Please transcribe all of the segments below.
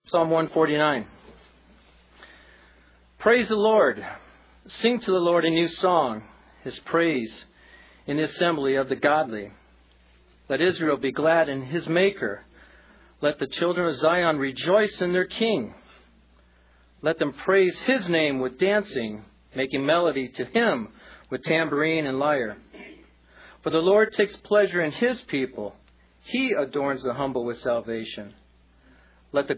Psalm 149. Praise the Lord. Sing to the Lord a new song, His praise in the assembly of the godly. Let Israel be glad in his Maker. Let the children of Zion rejoice in their King. Let them praise His name with dancing, making melody to Him with tambourine and lyre. For the Lord takes pleasure in His people. He adorns the humble with salvation. Let the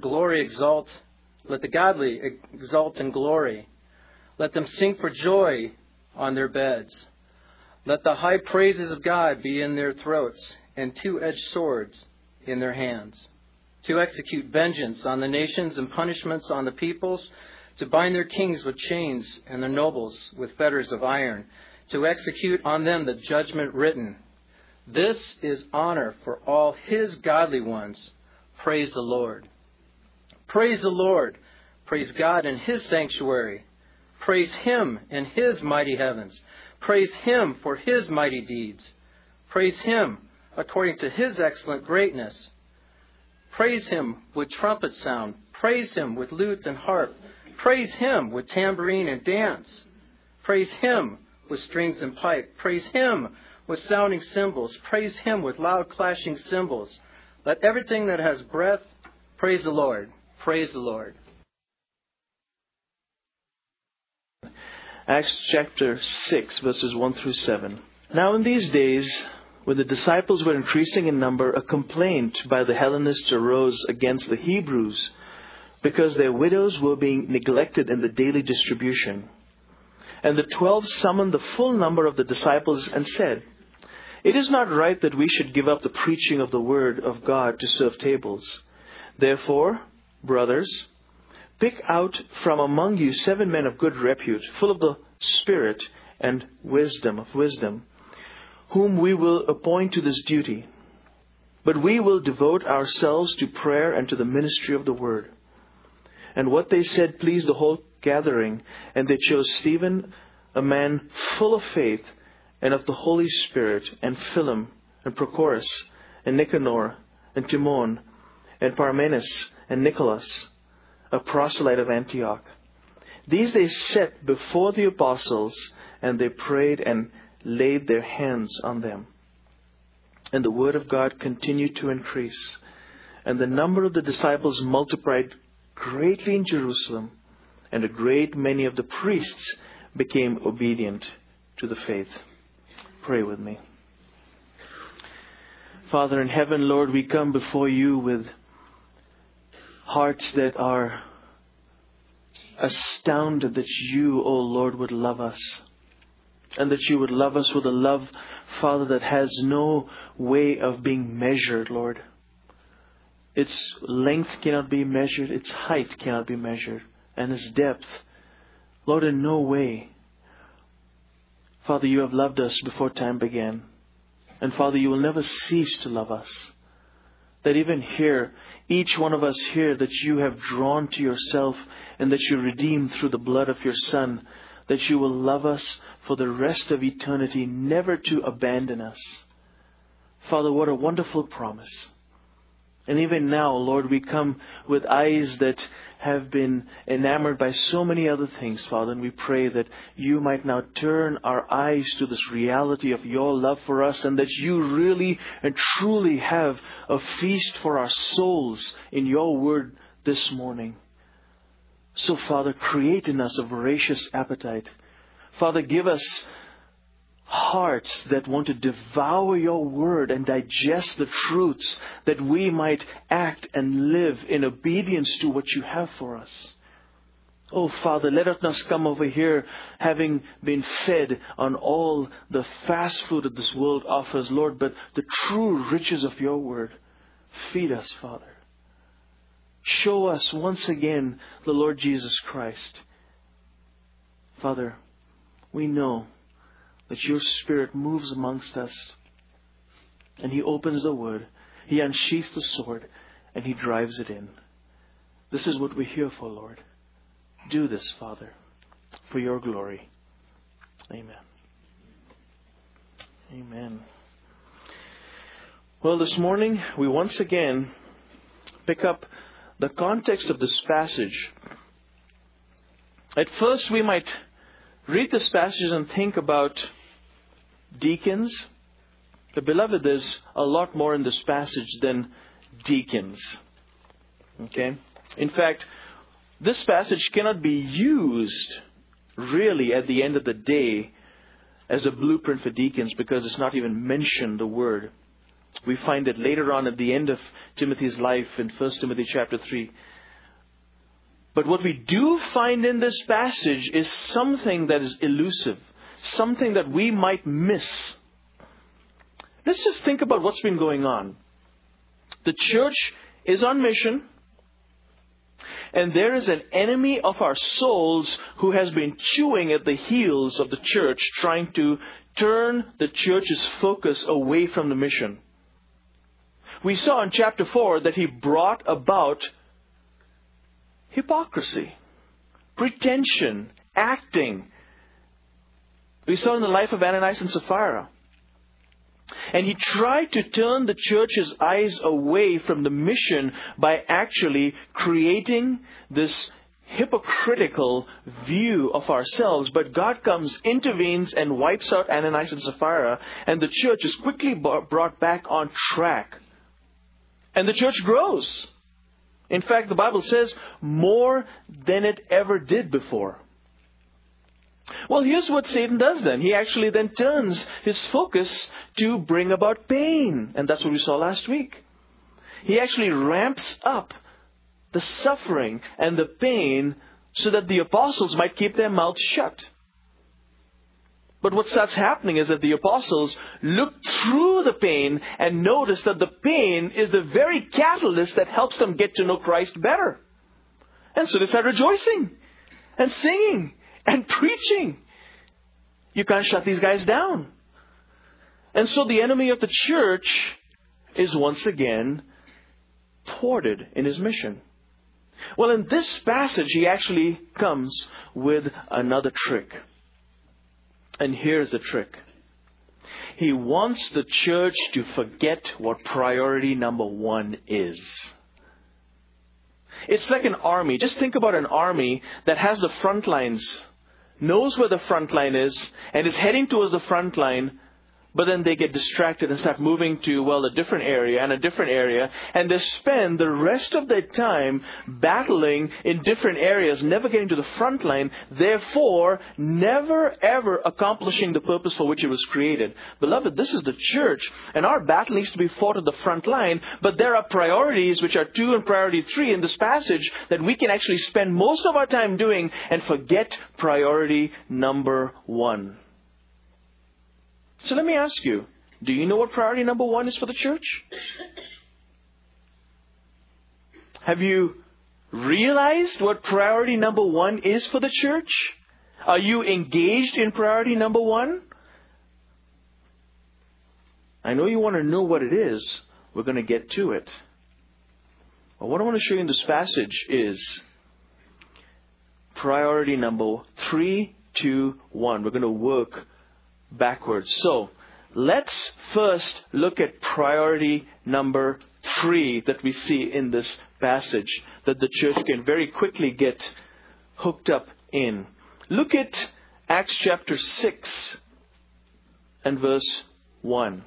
godly exult in glory. Let them sing for joy on their beds. Let the high praises of God be in their throats, and two-edged swords in their hands, to execute vengeance on the nations and punishments on the peoples, to bind their kings with chains and their nobles with fetters of iron, to execute on them the judgment written. This is honor for all His godly ones. Praise the Lord. Praise the Lord. Praise God in His sanctuary. Praise Him in His mighty heavens. Praise Him for His mighty deeds. Praise Him according to His excellent greatness. Praise Him with trumpet sound. Praise Him with lute and harp. Praise Him with tambourine and dance. Praise Him with strings and pipe. Praise Him with sounding cymbals. Praise Him with loud clashing cymbals. Let everything that has breath praise the Lord. Praise the Lord. Acts chapter 6, verses 1 through 7. Now in these days, when the disciples were increasing in number, a complaint by the Hellenists arose against the Hebrews because their widows were being neglected in the daily distribution. And the 12 summoned the full number of the disciples and said, "It is not right that we should give up the preaching of the word of God to serve tables. Therefore, brothers, pick out from among you 7 men of good repute, full of the Spirit and wisdom, whom we will appoint to this duty. But we will devote ourselves to prayer and to the ministry of the word." And what they said pleased the whole gathering, and they chose Stephen, a man full of faith and of the Holy Spirit, and Philem, and Prochorus, and Nicanor, and Timon, and Parmenas, and Nicholas, a proselyte of Antioch. These they set before the apostles, and they prayed and laid their hands on them. And the word of God continued to increase, and the number of the disciples multiplied greatly in Jerusalem, and a great many of the priests became obedient to the faith. Pray with me. Father in heaven, Lord, we come before you with hearts that are astounded that you, O Lord, would love us. And that you would love us with a love, Father, that has no way of being measured, Lord. Its length cannot be measured, its height cannot be measured, and its depth, Lord, in no way. Father, you have loved us before time began. And Father, you will never cease to love us. That even here, each one of us here, that you have drawn to yourself and that you redeemed through the blood of your Son, that you will love us for the rest of eternity, never to abandon us. Father, what a wonderful promise. And even now, Lord, we come with eyes that have been enamored by so many other things, Father, and we pray that you might now turn our eyes to this reality of your love for us, and that you really and truly have a feast for our souls in your word this morning. So, Father, create in us a voracious appetite. Father, give us hearts that want to devour your word and digest the truths, that we might act and live in obedience to what you have for us. Oh, Father, let us not come over here having been fed on all the fast food that this world offers, Lord, but the true riches of your word. Feed us, Father. Show us once again the Lord Jesus Christ. Father, we know that your Spirit moves amongst us, and He opens the word, He unsheaths the sword, and He drives it in. This is what we're here for, Lord. Do this, Father, for your glory. Amen. Amen. Well, this morning we once again pick up the context of this passage, at first we might read this passage and think about deacons. But beloved, there's a lot more in this passage than deacons. Okay? In fact, this passage cannot be used really at the end of the day as a blueprint for deacons, because it's not even mentioned, the word. We find it later on at the end of Timothy's life in 1 Timothy chapter 3. But what we do find in this passage is something that is elusive, something that we might miss. Let's just think about what's been going on. The church is on mission, and there is an enemy of our souls who has been chewing at the heels of the church, trying to turn the church's focus away from the mission. We saw in chapter 4 that he brought about hypocrisy, pretension, acting. We saw in the life of Ananias and Sapphira. And he tried to turn the church's eyes away from the mission by actually creating this hypocritical view of ourselves. But God comes, intervenes, and wipes out Ananias and Sapphira, and the church is quickly brought back on track. And the church grows. In fact, the Bible says more than it ever did before. Well, here's what Satan does then. He actually then turns his focus to bring about pain. And that's what we saw last week. He actually ramps up the suffering and the pain so that the apostles might keep their mouths shut. But what starts happening is that the apostles look through the pain and notice that the pain is the very catalyst that helps them get to know Christ better. And so they start rejoicing and singing and preaching. You can't shut these guys down. And so the enemy of the church is once again thwarted in his mission. Well, in this passage, he actually comes with another trick. And here's the trick. He wants the church to forget what priority number one is. It's like an army. Just think about an army that has the front lines, knows where the front line is, and is heading towards the front line, but then they get distracted and start moving to, a different area and a different area, and they spend the rest of their time battling in different areas, never getting to the front line, therefore never ever accomplishing the purpose for which it was created. Beloved, this is the church, and our battle needs to be fought at the front line, but there are priorities, which are 2 and priority 3 in this passage, that we can actually spend most of our time doing and forget priority number 1. So let me ask you, do you know what priority number 1 is for the church? Have you realized what priority number 1 is for the church? Are you engaged in priority number 1? I know you want to know what it is. We're going to get to it. But what I want to show you in this passage is priority number 3, 2, 1. We're going to work backwards. So, let's first look at priority number 3 that we see in this passage that the church can very quickly get hooked up in. Look at Acts chapter 6 and verse 1.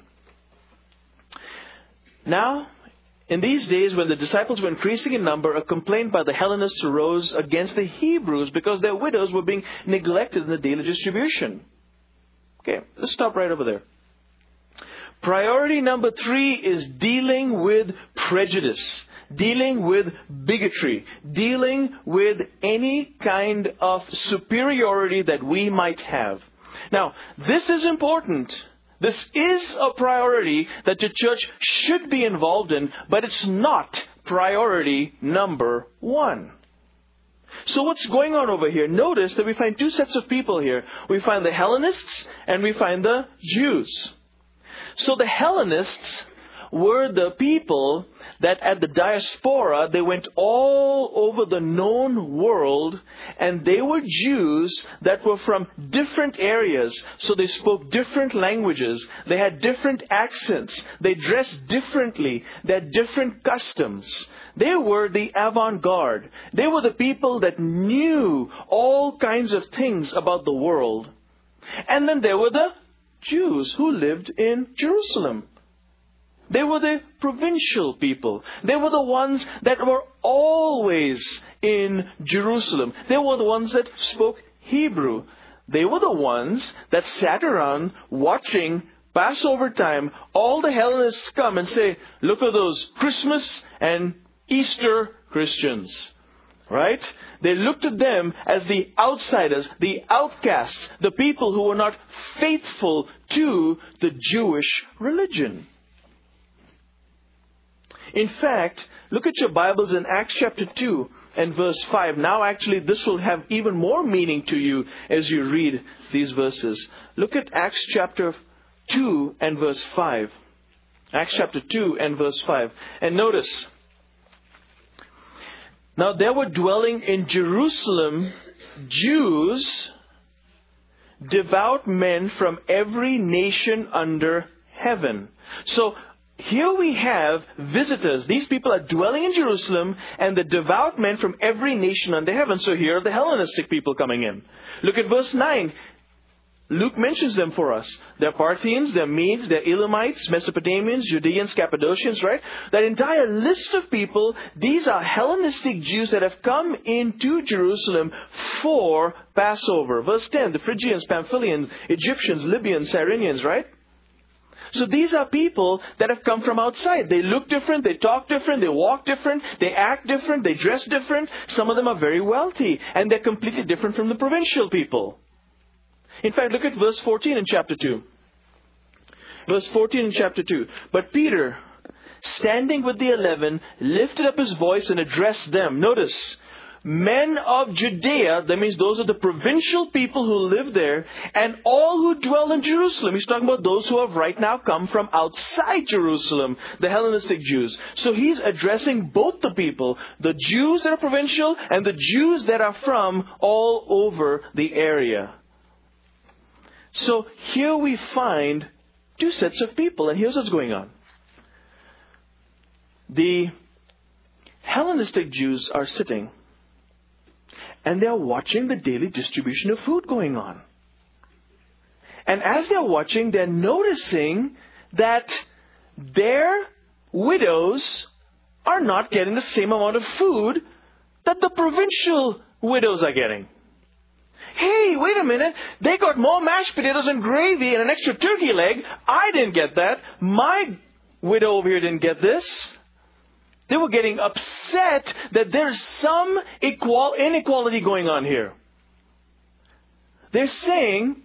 Now, in these days when the disciples were increasing in number, a complaint by the Hellenists arose against the Hebrews because their widows were being neglected in the daily distribution. Okay, let's stop right over there. Priority number 3 is dealing with prejudice, dealing with bigotry, dealing with any kind of superiority that we might have. Now, this is important. This is a priority that the church should be involved in, but it's not priority number 1. So what's going on over here? Notice that we find 2 sets of people here. We find the Hellenists and we find the Jews. So the Hellenists were the people that at the diaspora, they went all over the known world, and they were Jews that were from different areas. So they spoke different languages. They had different accents. They dressed differently. They had different customs. They were the avant-garde. They were the people that knew all kinds of things about the world. And then there were the Jews who lived in Jerusalem. They were the provincial people. They were the ones that were always in Jerusalem. They were the ones that spoke Hebrew. They were the ones that sat around watching Passover time. All the Hellenists come and say, look at those Christmas and Easter Christians. Right? They looked at them as the outsiders, the outcasts, the people who were not faithful to the Jewish religion. In fact, look at your Bibles in Acts chapter 2 and verse 5. Now actually this will have even more meaning to you as you read these verses. Look at Acts chapter 2 and verse 5. Acts chapter 2 and verse 5. And notice, now there were dwelling in Jerusalem Jews, devout men from every nation under heaven. So here we have visitors. These people are dwelling in Jerusalem, and the devout men from every nation under heaven. So here are the Hellenistic people coming in. Look at verse 9. Luke mentions them for us. They're Parthians, they're Medes, they're Elamites, Mesopotamians, Judeans, Cappadocians, right? That entire list of people, these are Hellenistic Jews that have come into Jerusalem for Passover. Verse 10, the Phrygians, Pamphylians, Egyptians, Libyans, Cyrenians, right? So these are people that have come from outside. They look different, they talk different, they walk different, they act different, they dress different. Some of them are very wealthy, and they're completely different from the provincial people. In fact, look at verse 14 in chapter 2. Verse 14 in chapter 2. But Peter, standing with the 11, lifted up his voice and addressed them. Notice, men of Judea, that means those are the provincial people who live there, and all who dwell in Jerusalem. He's talking about those who have right now come from outside Jerusalem, the Hellenistic Jews. So he's addressing both the people, the Jews that are provincial and the Jews that are from all over the area. So here we find two sets of people, and here's what's going on. The Hellenistic Jews are sitting, and they're watching the daily distribution of food going on. And as they're watching, they're noticing that their widows are not getting the same amount of food that the provincial widows are getting. Hey, wait a minute. They got more mashed potatoes and gravy and an extra turkey leg. I didn't get that. My widow over here didn't get this. They were getting upset that there's some inequality going on here. They're saying,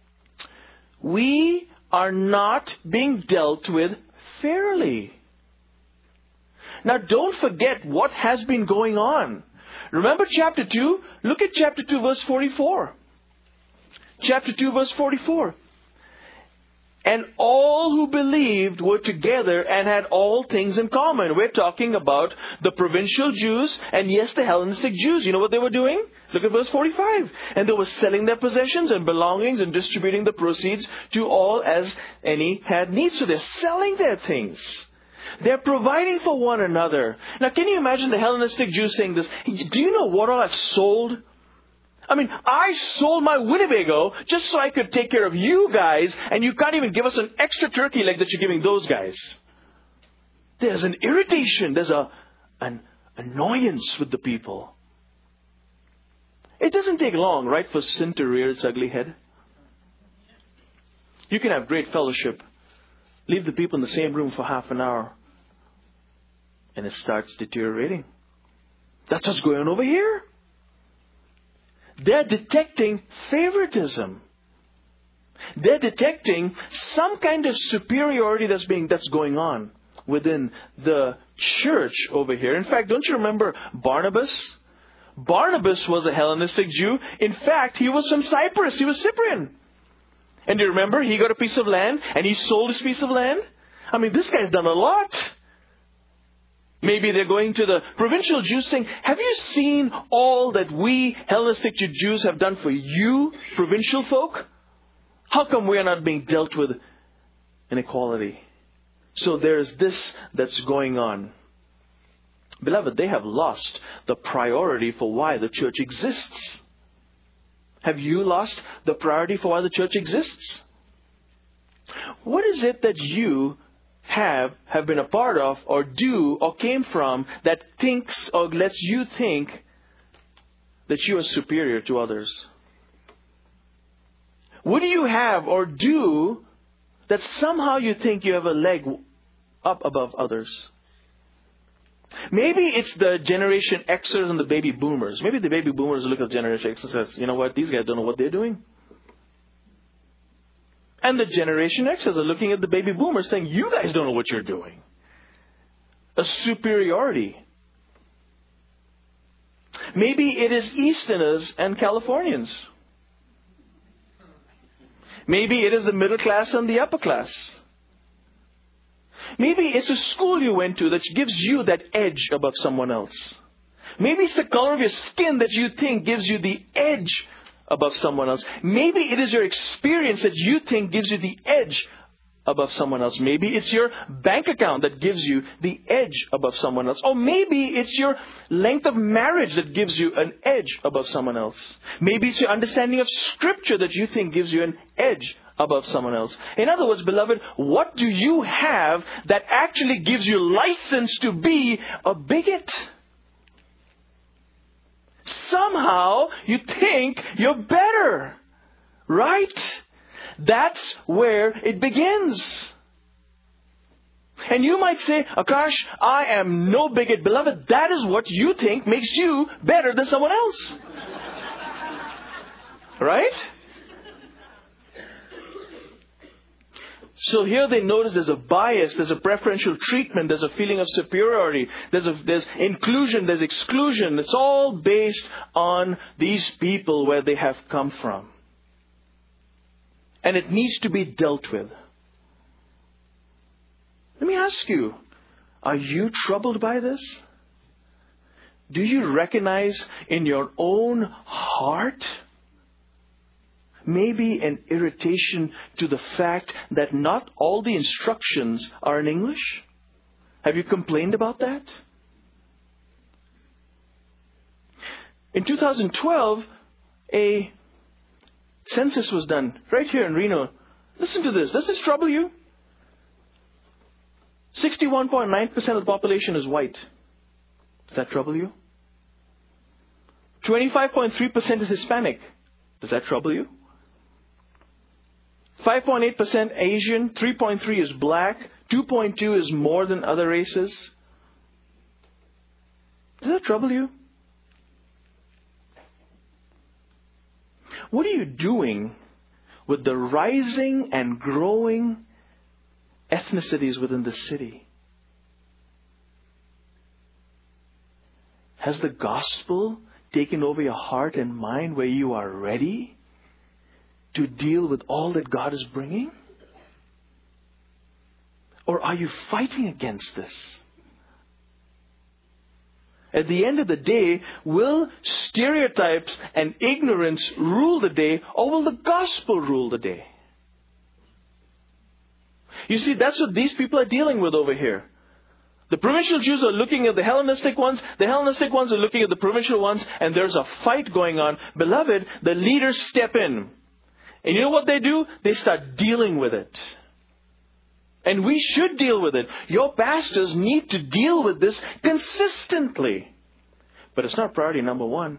we are not being dealt with fairly. Now don't forget what has been going on. Remember chapter 2? Look at chapter 2 verse 44. Chapter 2 verse 44. And all who believed were together and had all things in common. We're talking about the provincial Jews and yes, the Hellenistic Jews. You know what they were doing? Look at verse 45. And they were selling their possessions and belongings and distributing the proceeds to all as any had need. So they're selling their things. They're providing for one another. Now, can you imagine the Hellenistic Jews saying this? Do you know what all I've sold? I mean, I sold my Winnebago just so I could take care of you guys, and you can't even give us an extra turkey leg that you're giving those guys. There's an irritation. There's an annoyance with the people. It doesn't take long, right, for sin to rear its ugly head. You can have great fellowship. Leave the people in the same room for half an hour. And it starts deteriorating. That's what's going on over here. They're detecting favoritism. They're detecting some kind of superiority that's going on within the church over here. In fact, don't you remember Barnabas? Barnabas was a Hellenistic Jew. In fact, he was from Cyprus. He was Cyprian. And do you remember? He got a piece of land and he sold his piece of land. I mean, this guy's done a lot. Maybe they're going to the provincial Jews saying, have you seen all that we Hellenistic Jews have done for you, provincial folk? How come we are not being dealt with inequality? So there's this that's going on. Beloved, they have lost the priority for why the church exists. Have you lost the priority for why the church exists? What is it that you have been a part of or do or came from that thinks or lets you think that you are superior to others? What do you have or do that somehow you think you have a leg up above others? Maybe it's the Generation Xers and the baby boomers. Maybe the baby boomers look at Generation X and says, you know what, these guys don't know what they're doing. And the Generation Xers are looking at the baby boomers saying, you guys don't know what you're doing. A superiority. Maybe it is Easterners and Californians. Maybe it is the middle class and the upper class. Maybe it's a school you went to that gives you that edge above someone else. Maybe it's the color of your skin that you think gives you the edge above someone else. Maybe it is your experience that you think gives you the edge above someone else. Maybe it's your bank account that gives you the edge above someone else. Or maybe it's your length of marriage that gives you an edge above someone else. Maybe it's your understanding of Scripture that you think gives you an edge above someone else. In other words, beloved, what do you have that actually gives you license to be a bigot? Somehow you think you're better, right? That's where it begins. And you might say, Akash, I am no bigot. Beloved, that is what you think makes you better than someone else. Right? So here they notice there's a bias, there's a preferential treatment, there's a feeling of superiority, there's inclusion, there's exclusion. It's all based on these people where they have come from. And it needs to be dealt with. Let me ask you, are you troubled by this? Do you recognize in your own heart maybe an irritation to the fact that not all the instructions are in English? Have you complained about that? In 2012, a census was done right here in Reno. Listen to this. Does this trouble you? 61.9% of the population is white. Does that trouble you? 25.3% is Hispanic. Does that trouble you? 5.8% Asian, 3.3% is black, 2.2% is more than other races. Does that trouble you? What are you doing with the rising and growing ethnicities within the city? Has the gospel taken over your heart and mind where you are ready to deal with all that God is bringing? Or are you fighting against this? At the end of the day, will stereotypes and ignorance rule the day, or will the gospel rule the day? You see, that's what these people are dealing with over here. The provincial Jews are looking at the Hellenistic ones. The Hellenistic ones are looking at the provincial ones. And there's a fight going on. Beloved, the leaders step in. And you know what they do? They start dealing with it. And we should deal with it. Your pastors need to deal with this consistently. But it's not priority number one.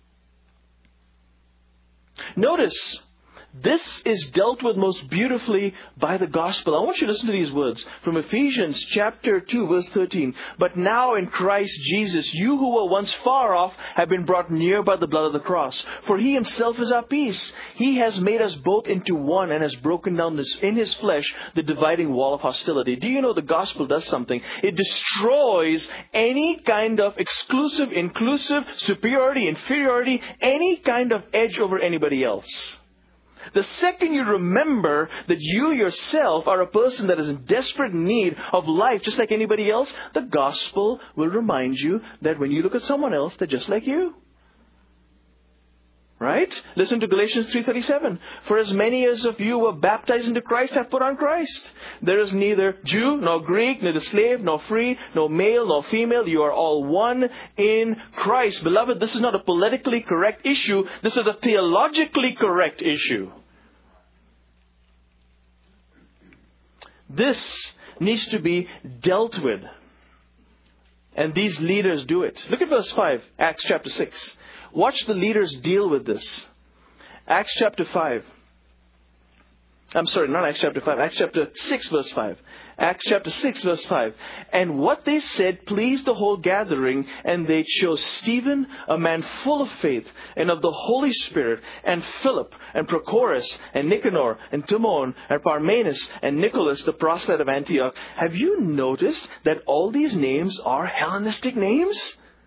Notice, this is dealt with most beautifully by the gospel. I want you to listen to these words from Ephesians chapter 2 verse 13. But now in Christ Jesus, you who were once far off have been brought near by the blood of the cross. For He Himself is our peace. He has made us both into one and has broken down in His flesh the dividing wall of hostility. Do you know the gospel does something? It destroys any kind of exclusive, inclusive, superiority, inferiority, any kind of edge over anybody else. The second you remember that you yourself are a person that is in desperate need of life, just like anybody else, the gospel will remind you that when you look at someone else, they're just like you. Right? Listen to Galatians 3:37. For as many as of you were baptized into Christ have put on Christ. There is neither Jew nor Greek, neither slave nor free, nor male nor female. You are all one in Christ. Beloved, this is not a politically correct issue. This is a theologically correct issue. This needs to be dealt with. And these leaders do it. Look at verse 5, Acts chapter 6. Watch the leaders deal with this. Acts chapter 5. I'm sorry, not Acts chapter 5. Acts chapter 6 verse 5. Acts chapter 6 verse 5. And what they said pleased the whole gathering, and they chose Stephen, a man full of faith and of the Holy Spirit, and Philip, and Prochorus, and Nicanor, and Timon, and Parmenas, and Nicholas, the proselyte of Antioch. Have you noticed that all these names are Hellenistic names?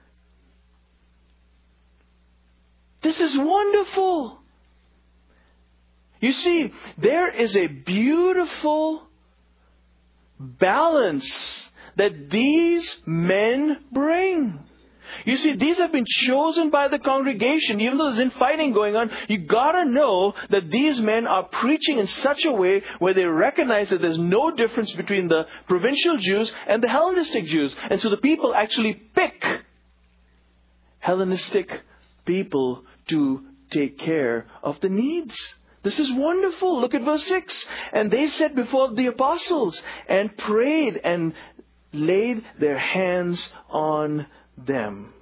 This is wonderful. You see, there is a beautiful balance that these men bring. You see, these have been chosen by the congregation. Even though there's infighting going on, you gotta know that these men are preaching in such a way where they recognize that there's no difference between the provincial Jews and the Hellenistic Jews. And so the people actually pick Hellenistic people to take care of the needs. This is wonderful. Look at verse 6. And they sat before the apostles and prayed and laid their hands on them.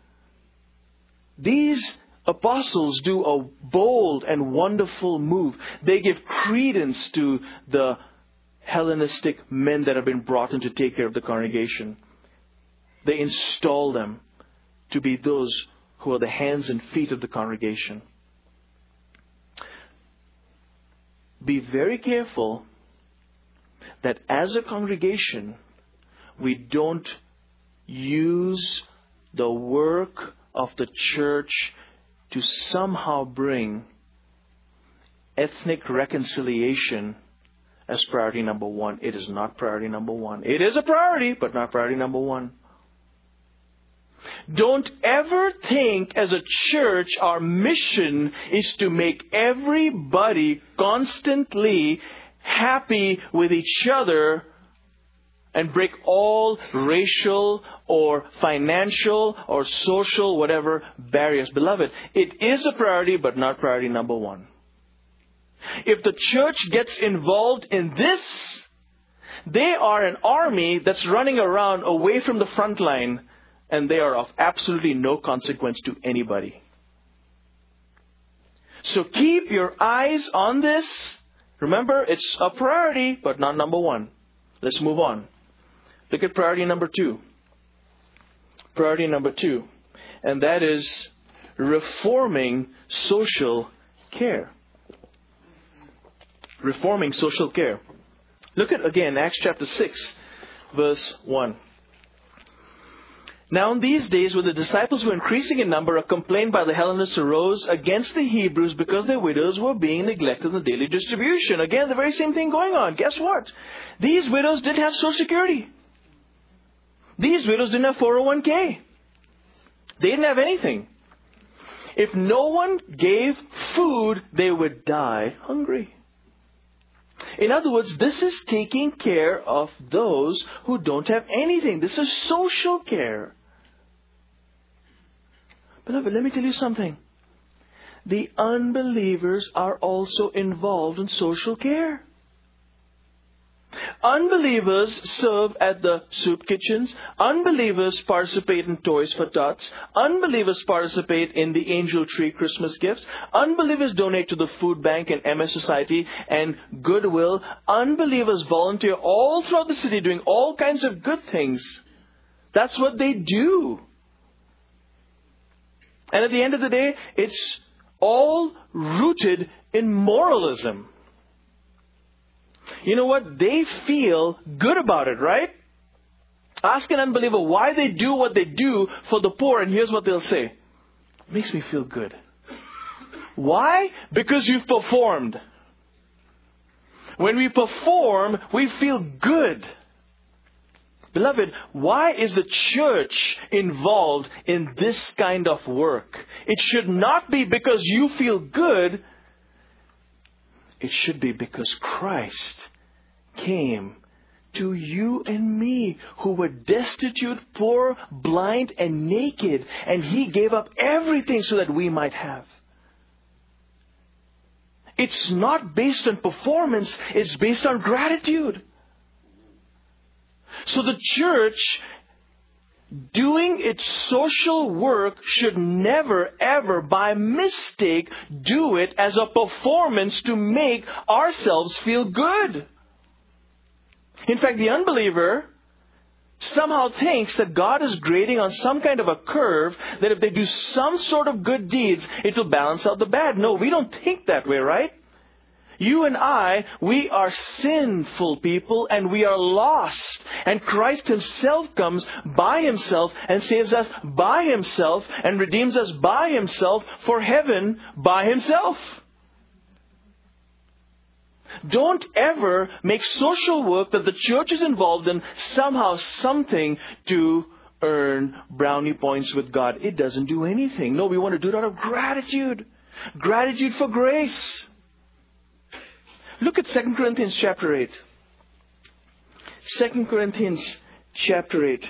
These apostles do a bold and wonderful move. They give credence to the Hellenistic men that have been brought in to take care of the congregation. They install them to be those who are the hands and feet of the congregation. Be very careful that as a congregation, we don't use the work of the church to somehow bring ethnic reconciliation as priority number one. It is not priority number one. It is a priority, but not priority number one. Don't ever think as a church our mission is to make everybody constantly happy with each other and break all racial or financial or social, whatever, barriers. Beloved, it is a priority, but not priority number one. If the church gets involved in this, they are an army that's running around away from the front line, and they are of absolutely no consequence to anybody. So keep your eyes on this. Remember, it's a priority, but not number one. Let's move on. Look at priority number 2. Priority number 2. And that is reforming social care. Reforming social care. Look at again Acts chapter 6, verse 1. Now in these days, when the disciples were increasing in number, a complaint by the Hellenists arose against the Hebrews because their widows were being neglected in the daily distribution. Again, the very same thing going on. Guess what? These widows didn't have Social Security. These widows didn't have 401k. They didn't have anything. If no one gave food, they would die hungry. In other words, this is taking care of those who don't have anything. This is social care. Beloved, let me tell you something. The unbelievers are also involved in social care. Unbelievers serve at the soup kitchens. Unbelievers participate in Toys for Tots. Unbelievers participate in the Angel Tree Christmas gifts. Unbelievers donate to the food bank and MS Society and Goodwill. Unbelievers volunteer all throughout the city doing all kinds of good things. That's what they do. And at the end of the day, it's all rooted in moralism. You know what? They feel good about it, right? Ask an unbeliever why they do what they do for the poor, and here's what they'll say. It makes me feel good. Why? Because you've performed. When we perform, we feel good. Beloved, why is the church involved in this kind of work? It should not be because you feel good. It should be because Christ came to you and me, who were destitute, poor, blind, and naked. And He gave up everything so that we might have. It's not based on performance, it's based on gratitude. So the church doing its social work should never, ever, by mistake, do it as a performance to make ourselves feel good. In fact, the unbeliever somehow thinks that God is grading on some kind of a curve, that if they do some sort of good deeds, it will balance out the bad. No, we don't think that way, right? You and I, we are sinful people and we are lost. And Christ Himself comes by Himself and saves us by Himself and redeems us by Himself for heaven by Himself. Don't ever make social work that the church is involved in somehow something to earn brownie points with God. It doesn't do anything. No, we want to do it out of gratitude. Gratitude for grace. Look at 2 Corinthians chapter 8. 2 Corinthians chapter 8.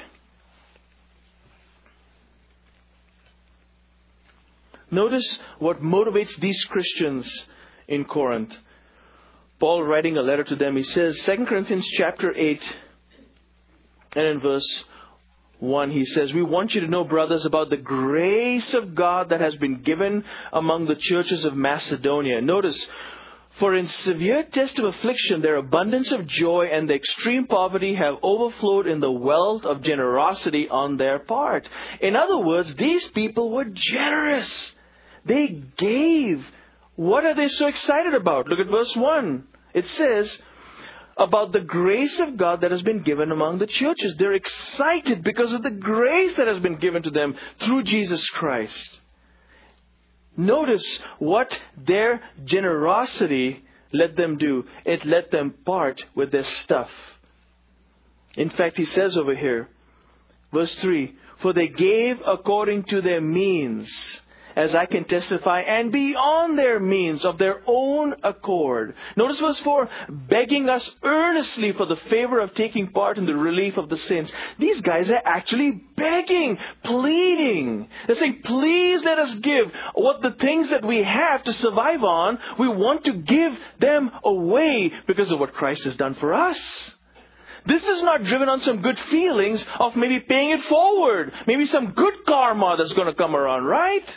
Notice what motivates these Christians in Corinth. Paul writing a letter to them, he says, 2 Corinthians chapter 8 and in verse 1, he says, we want you to know, brothers, about the grace of God that has been given among the churches of Macedonia. Notice, for in severe test of affliction, their abundance of joy and the extreme poverty have overflowed in the wealth of generosity on their part. In other words, these people were generous. They gave. What are they so excited about? Look at verse 1. It says, about the grace of God that has been given among the churches. They're excited because of the grace that has been given to them through Jesus Christ. Notice what their generosity let them do. It let them part with their stuff. In fact, he says over here, verse 3, for they gave according to their means, as I can testify, and beyond their means of their own accord. Notice verse 4, begging us earnestly for the favor of taking part in the relief of the saints. These guys are actually begging, pleading. They're saying, please let us give what the things that we have to survive on. We want to give them away because of what Christ has done for us. This is not driven on some good feelings of maybe paying it forward. Maybe some good karma that's going to come around, right?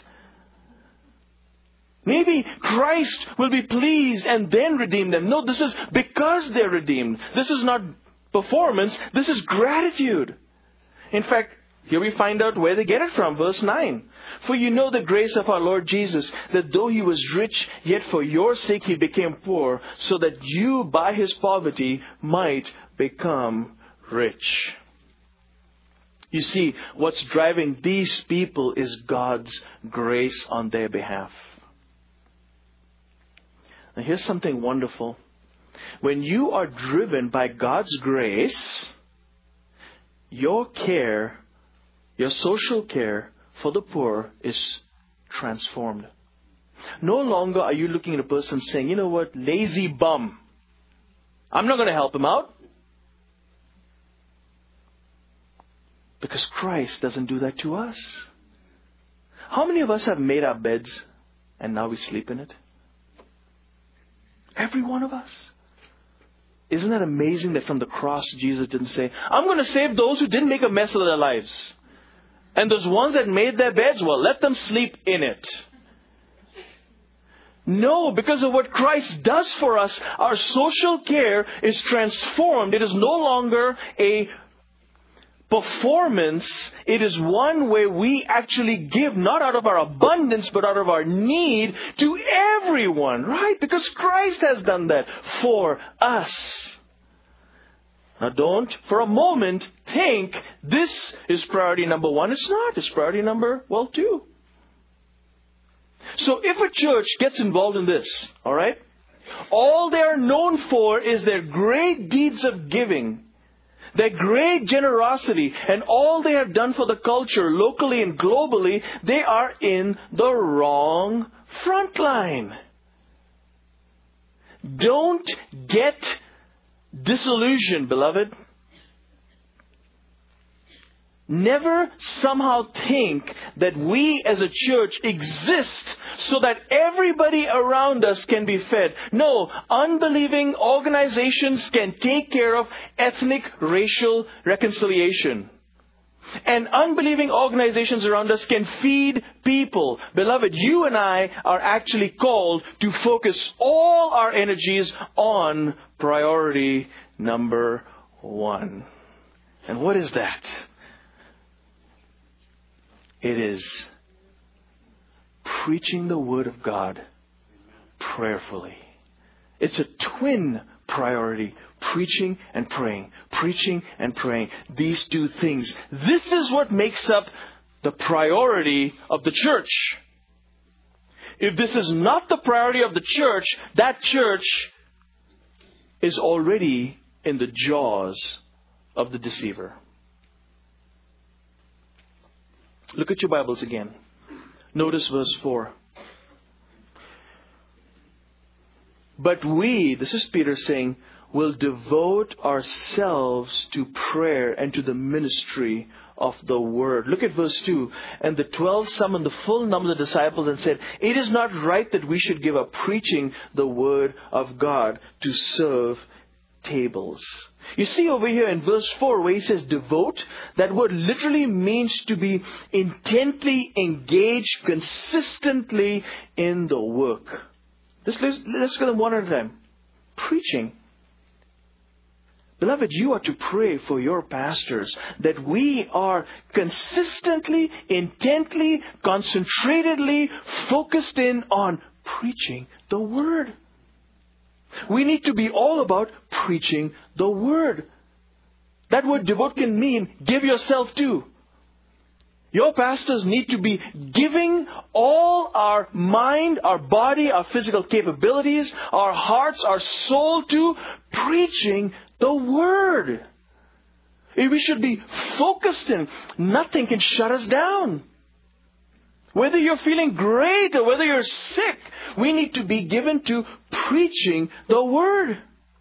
Maybe Christ will be pleased and then redeem them. No, this is because they're redeemed. This is not performance. This is gratitude. In fact, here we find out where they get it from. Verse 9. For you know the grace of our Lord Jesus, that though He was rich, yet for your sake He became poor, so that you by His poverty might become rich. You see, what's driving these people is God's grace on their behalf. Now here's something wonderful. When you are driven by God's grace, your care, your social care for the poor is transformed. No longer are you looking at a person saying, you know what, lazy bum. I'm not going to help him out. Because Christ doesn't do that to us. How many of us have made our beds and now we sleep in it? Every one of us. Isn't that amazing that from the cross Jesus didn't say, I'm going to save those who didn't make a mess of their lives. And those ones that made their beds, well, let them sleep in it. No, because of what Christ does for us, our social care is transformed. It is no longer a performance. It is one where we actually give not out of our abundance but out of our need to everyone, right? Because Christ has done that for us. Now don't for a moment think this is priority number one. It's not. It's priority number, 2. So if a church gets involved in this, all right, all they are known for is their great deeds of giving, their great generosity, and all they have done for the culture locally and globally, they are in the wrong front line. Don't get disillusioned, beloved. Never somehow think that we as a church exist so that everybody around us can be fed. No, unbelieving organizations can take care of ethnic, racial reconciliation. And unbelieving organizations around us can feed people. Beloved, you and I are actually called to focus all our energies on priority number 1. And what is that? It is preaching the Word of God prayerfully. It's a twin priority. Preaching and praying. Preaching and praying. These two things. This is what makes up the priority of the church. If this is not the priority of the church, that church is already in the jaws of the deceiver. Look at your Bibles again. Notice verse 4. But we, this is Peter saying, will devote ourselves to prayer and to the ministry of the Word. Look at verse 2. And the 12 summoned the full number of the disciples and said, it is not right that we should give up preaching the Word of God to serve tables. You see over here in verse 4 where he says devote, that word literally means to be intently engaged consistently in the work. Let's go to one at a time. Preaching. Beloved, you are to pray for your pastors that we are consistently, intently, concentratedly focused in on preaching the Word. We need to be all about preaching the Word. That word devote can mean give yourself to. Your pastors need to be giving all our mind, our body, our physical capabilities, our hearts, our soul to preaching the Word. We should be focused in. Nothing can shut us down. Whether you're feeling great or whether you're sick, we need to be given to preaching the Word.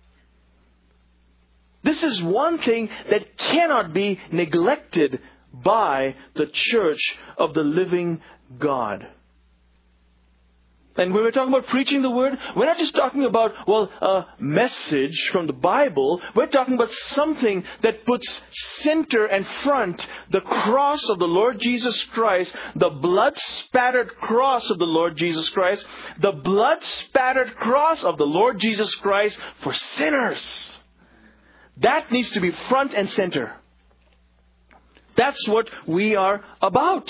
This is one thing that cannot be neglected by the church of the living God. And when we're talking about preaching the Word, we're not just talking about, a message from the Bible. We're talking about something that puts center and front the cross of the Lord Jesus Christ, the blood-spattered cross of the Lord Jesus Christ, the blood-spattered cross of the Lord Jesus Christ for sinners. That needs to be front and center. That's what we are about.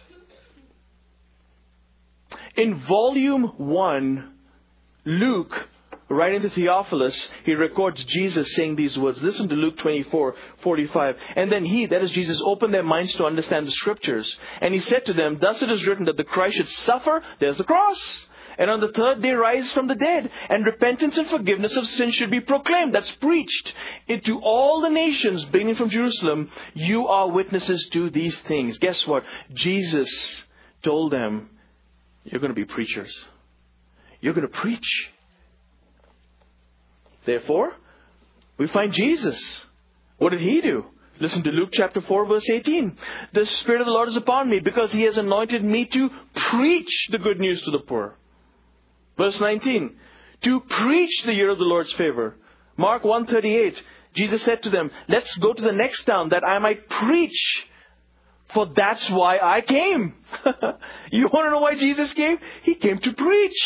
In volume 1, Luke, writing to Theophilus, he records Jesus saying these words. Listen to Luke 24:45. And then he, that is Jesus, opened their minds to understand the Scriptures. And he said to them, thus it is written that the Christ should suffer, there's the cross, and on the third day rise from the dead, and repentance and forgiveness of sins should be proclaimed. That's preached into all the nations, beginning from Jerusalem. You are witnesses to these things. Guess what? Jesus told them, you're going to be preachers. You're going to preach. Therefore, we find Jesus. What did He do? Listen to Luke chapter 4 verse 18. The Spirit of the Lord is upon me because He has anointed me to preach the good news to the poor. Verse 19. To preach the year of the Lord's favor. Mark 1:38. Jesus said to them, let's go to the next town that I might preach. For that's why I came. You want to know why Jesus came? He came to preach.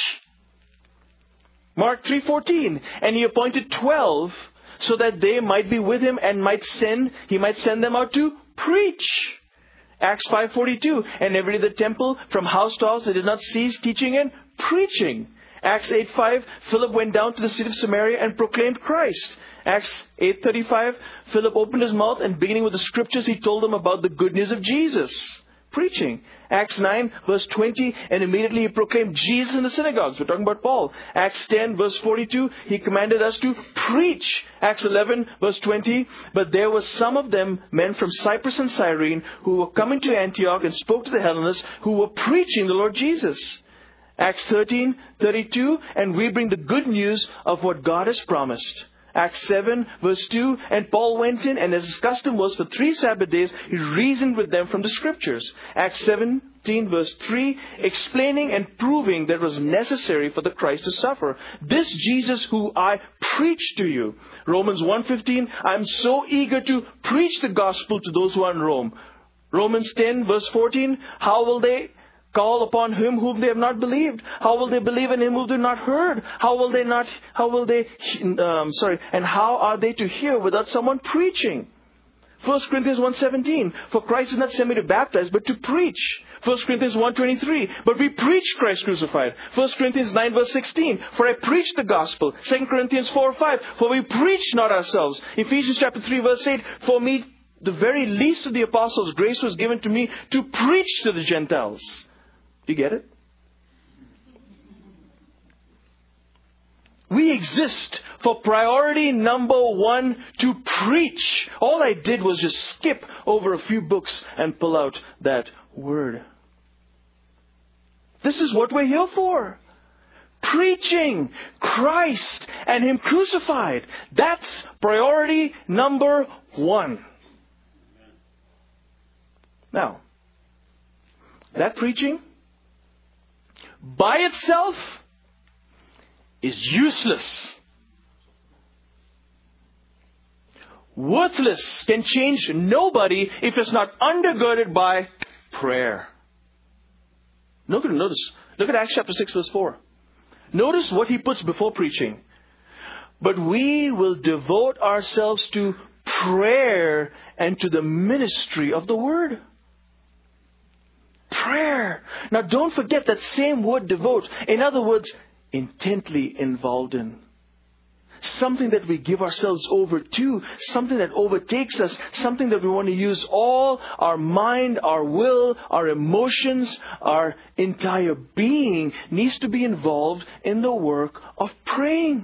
Mark 3:14. And He appointed 12 so that they might be with Him and He might send them out to preach. Acts 5:42. And every day at the temple, from house to house, they did not cease teaching and preaching. Acts 8:5. Philip went down to the city of Samaria and proclaimed Christ. Acts 8:35, Philip opened his mouth and beginning with the Scriptures, he told them about the good news of Jesus. Preaching. Acts 9 verse 20, and immediately he proclaimed Jesus in the synagogues. We're talking about Paul. Acts 10 verse 42, he commanded us to preach. Acts 11 verse 20, but there were some of them, men from Cyprus and Cyrene, who were coming to Antioch and spoke to the Hellenists, who were preaching the Lord Jesus. Acts 13:32, and we bring the good news of what God has promised. Acts 7 verse 2, and Paul went in, and as his custom was, for 3 Sabbath days, he reasoned with them from the Scriptures. Acts 17 verse 3, explaining and proving that it was necessary for the Christ to suffer. This Jesus who I preach to you. Romans 1:15, I am so eager to preach the gospel to those who are in Rome. Romans 10 verse 14, how will they call upon him whom they have not believed? How will they believe in him whom they have not heard? And how are they to hear without someone preaching? 1 Corinthians 1:17, for Christ has not sent me to baptize, but to preach. 1 Corinthians 1:23, but we preach Christ crucified. 1 Corinthians 9 verse 16, for I preach the gospel. 2 Corinthians 4:5, for we preach not ourselves. Ephesians chapter 3 verse 8, for me, the very least of the apostles, grace was given to me to preach to the Gentiles. You get it? We exist for priority number 1, to preach. All I did was just skip over a few books and pull out that word. This is what we're here for. Preaching Christ and Him crucified. That's priority number 1. Now, that preaching by itself is useless. Worthless, can change nobody if it's not undergirded by prayer. Look at Acts chapter 6 verse 4. Notice what he puts before preaching. But we will devote ourselves to prayer and to the ministry of the word. Prayer. Now don't forget that same word, devote. In other words, intently involved in. Something that we give ourselves over to. Something that overtakes us. Something that we want to use all our mind, our will, our emotions, our entire being needs to be involved in the work of praying.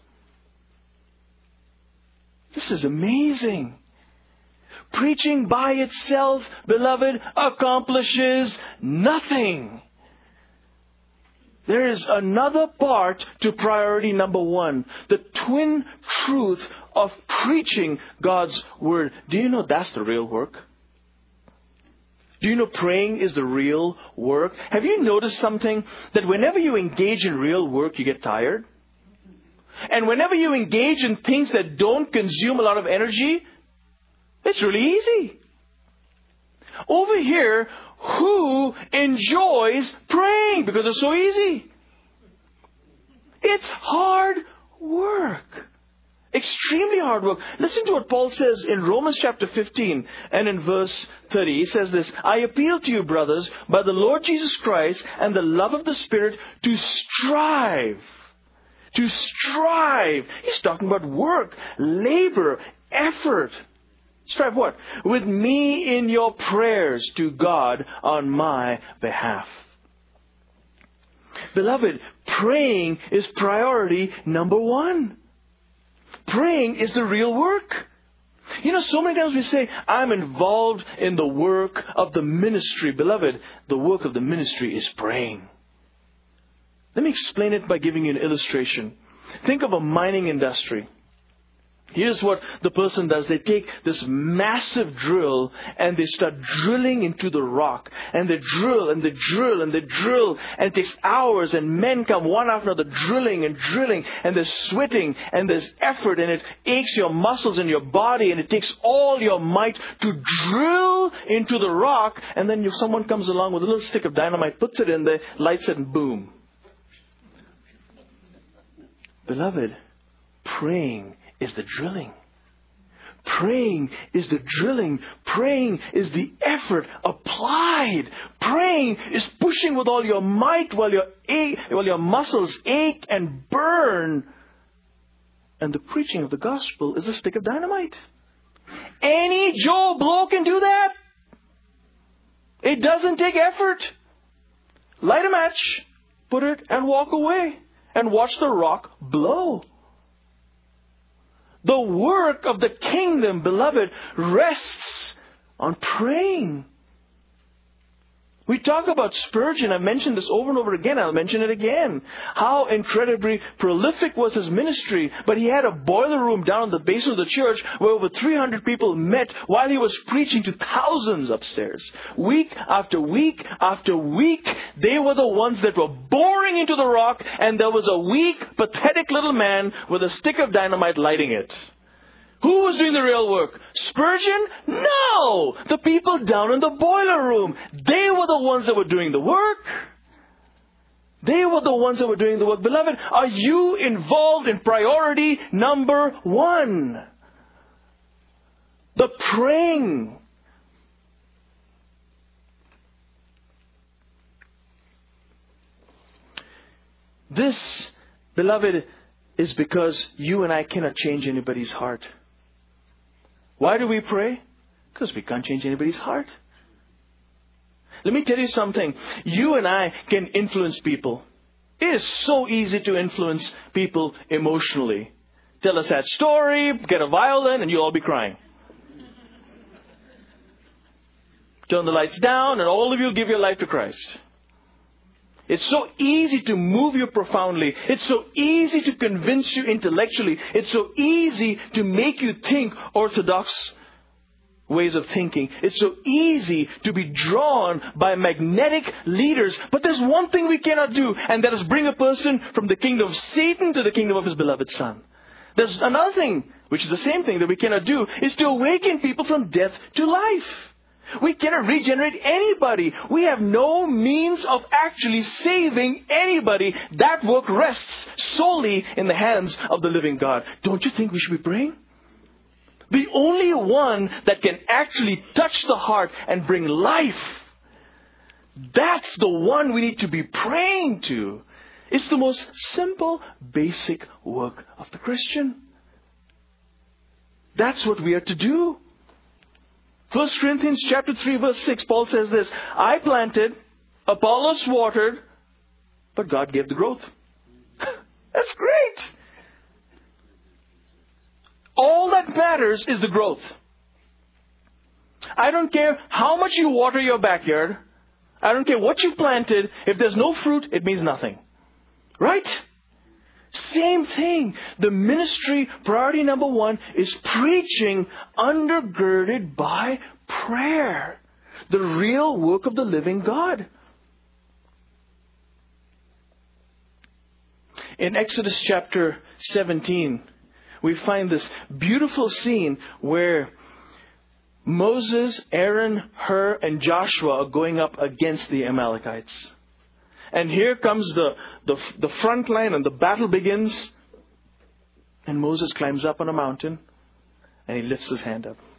This is amazing. Preaching by itself, beloved, accomplishes nothing. There is another part to priority number 1. The twin truth of preaching God's Word. Do you know that's the real work? Do you know praying is the real work? Have you noticed something? That whenever you engage in real work, you get tired? And whenever you engage in things that don't consume a lot of energy, it's really easy. Over here, who enjoys praying? Because it's so easy. It's hard work. Extremely hard work. Listen to what Paul says in Romans chapter 15 and in verse 30. He says this, I appeal to you, brothers, by the Lord Jesus Christ and the love of the Spirit, to strive. To strive. He's talking about work, labor, effort. Strive what? With me in your prayers to God on my behalf. Beloved, praying is priority number 1. Praying is the real work. You know, so many times we say, I'm involved in the work of the ministry. Beloved, the work of the ministry is praying. Let me explain it by giving you an illustration. Think of a mining industry. Here's what the person does. They take this massive drill and they start drilling into the rock. And they drill and they drill and they drill. And it takes hours and men come one after another drilling and drilling. And there's sweating and there's effort and it aches your muscles and your body. And it takes all your might to drill into the rock. And then if someone comes along with a little stick of dynamite, puts it in there, lights it and boom. Beloved, praying is the drilling. Praying is the drilling. Praying is the effort applied. Praying is pushing with all your might while your muscles ache and burn. And the preaching of the gospel is a stick of dynamite. Any Joe Blow can do that. It doesn't take effort. Light a match, put it, and walk away. And watch the rock blow. The work of the kingdom, beloved, rests on praying. We talk about Spurgeon. I've mentioned this over and over again. I'll mention it again. How incredibly prolific was his ministry. But he had a boiler room down in the basement of the church where over 300 people met while he was preaching to thousands upstairs. Week after week after week, they were the ones that were boring into the rock, and there was a weak, pathetic little man with a stick of dynamite lighting it. Who was doing the real work? Spurgeon? No! The people down in the boiler room. They were the ones that were doing the work. They were the ones that were doing the work. Beloved, are you involved in priority number 1? The praying. This, beloved, is because you and I cannot change anybody's heart. Why do we pray? Because we can't change anybody's heart. Let me tell you something. You and I can influence people. It is so easy to influence people emotionally. Tell a sad story, get a violin, and you'll all be crying. Turn the lights down, and all of you will give your life to Christ. It's so easy to move you profoundly. It's so easy to convince you intellectually. It's so easy to make you think orthodox ways of thinking. It's so easy to be drawn by magnetic leaders. But there's one thing we cannot do, and that is bring a person from the kingdom of Satan to the kingdom of his beloved Son. There's another thing, which is the same thing that we cannot do, is to awaken people from death to life. We cannot regenerate anybody. We have no means of actually saving anybody. That work rests solely in the hands of the living God. Don't you think we should be praying? The only one that can actually touch the heart and bring life, that's the one we need to be praying to. It's the most simple, basic work of the Christian. That's what we are to do. 1 Corinthians chapter 3 verse 6, Paul says this, I planted, Apollos watered, but God gave the growth. That's great. All that matters is the growth. I don't care how much you water your backyard. I don't care what you planted. If there's no fruit, it means nothing. Right? Same thing. The ministry, priority number 1, is preaching undergirded by prayer. The real work of the living God. In Exodus chapter 17, we find this beautiful scene where Moses, Aaron, Hur, and Joshua are going up against the Amalekites. And here comes the front line and the battle begins. And Moses climbs up on a mountain and he lifts his hand up.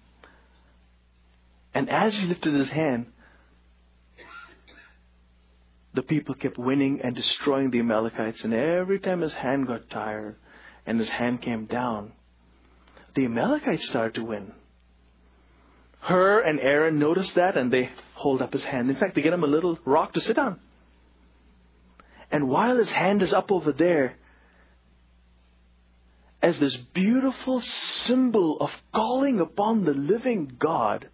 And as he lifted his hand, the people kept winning and destroying the Amalekites. And every time his hand got tired and his hand came down, the Amalekites started to win. Hur and Aaron noticed that and they hold up his hand. In fact, they get him a little rock to sit on. And while his hand is up over there, as this beautiful symbol of calling upon the living God,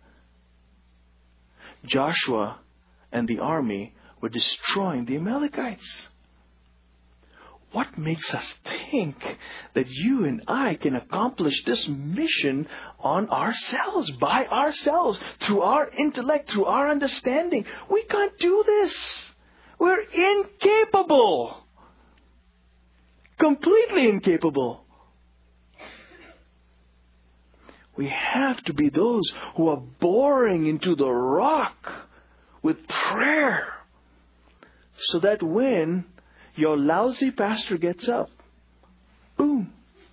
Joshua and the army were destroying the Amalekites. What makes us think that you and I can accomplish this mission on ourselves, by ourselves, through our intellect, through our understanding? We can't do this. We're incapable. Completely incapable. We have to be those who are boring into the rock with prayer. So that when your lousy pastor gets up, boom.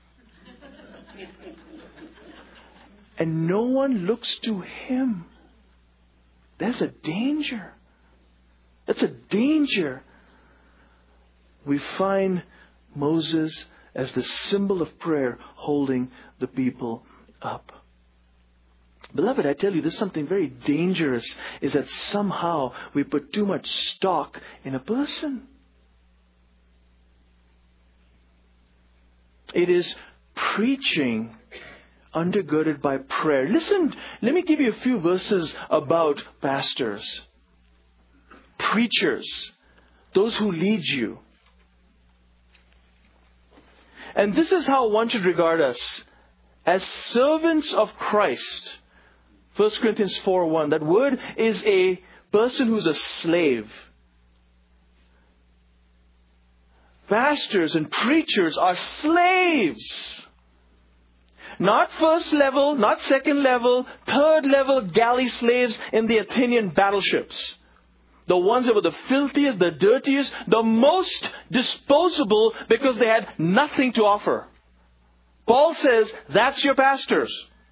And no one looks to him. There's a danger. That's a danger. We find Moses as the symbol of prayer holding the people up. Beloved, I tell you, there's something very dangerous, is that somehow we put too much stock in a person. It is preaching undergirded by prayer. Listen, let me give you a few verses about pastors, preachers, those who lead you. And this is how one should regard us, as servants of Christ. 1 Corinthians 4:1. That word is a person who's a slave. Pastors and preachers are slaves. Not first level, not second level, third level galley slaves in the Athenian battleships. The ones that were the filthiest, the dirtiest, the most disposable because they had nothing to offer. Paul says, that's your pastors.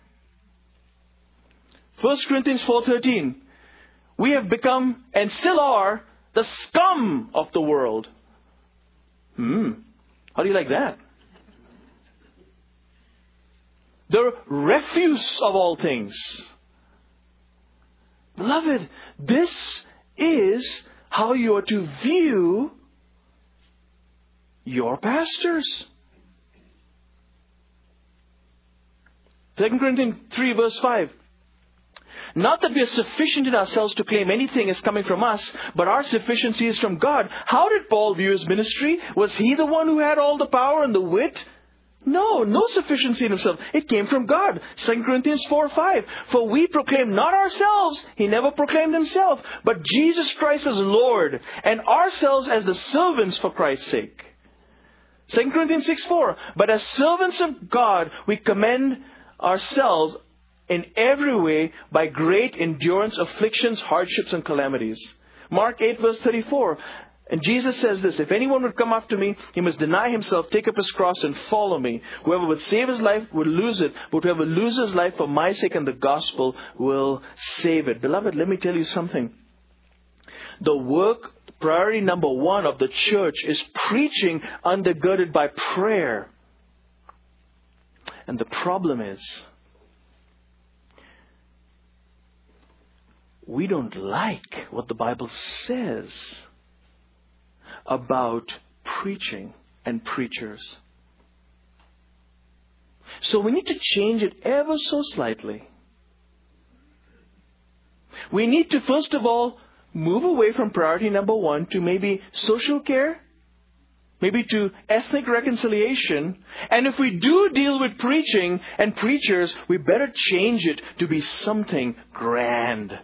1 Corinthians 4:13. We have become, and still are, the scum of the world. How do you like that? The refuse of all things. Beloved, this is how you are to view your pastors. 2 Corinthians 3 verse 5. Not that we are sufficient in ourselves to claim anything is coming from us, but our sufficiency is from God. How did Paul view his ministry? Was he the one who had all the power and the wit? No sufficiency in himself. It came from God. 2 Corinthians 4:5. For we proclaim not ourselves, he never proclaimed himself, but Jesus Christ as Lord, and ourselves as the servants for Christ's sake. 2 Corinthians 6:4. But as servants of God, we commend ourselves in every way by great endurance, afflictions, hardships, and calamities. Mark 8 verse 34. And Jesus says this, if anyone would come after me, he must deny himself, take up his cross, and follow me. Whoever would save his life would lose it, but whoever loses his life for my sake and the gospel will save it. Beloved, let me tell you something. The work, priority number one of the church is preaching undergirded by prayer. And the problem is, we don't like what the Bible says about preaching and preachers. So we need to change it ever so slightly. We need to first of all move away from priority number one to maybe social care, maybe to ethnic reconciliation. And if we do deal with preaching and preachers, we better change it to be something grand.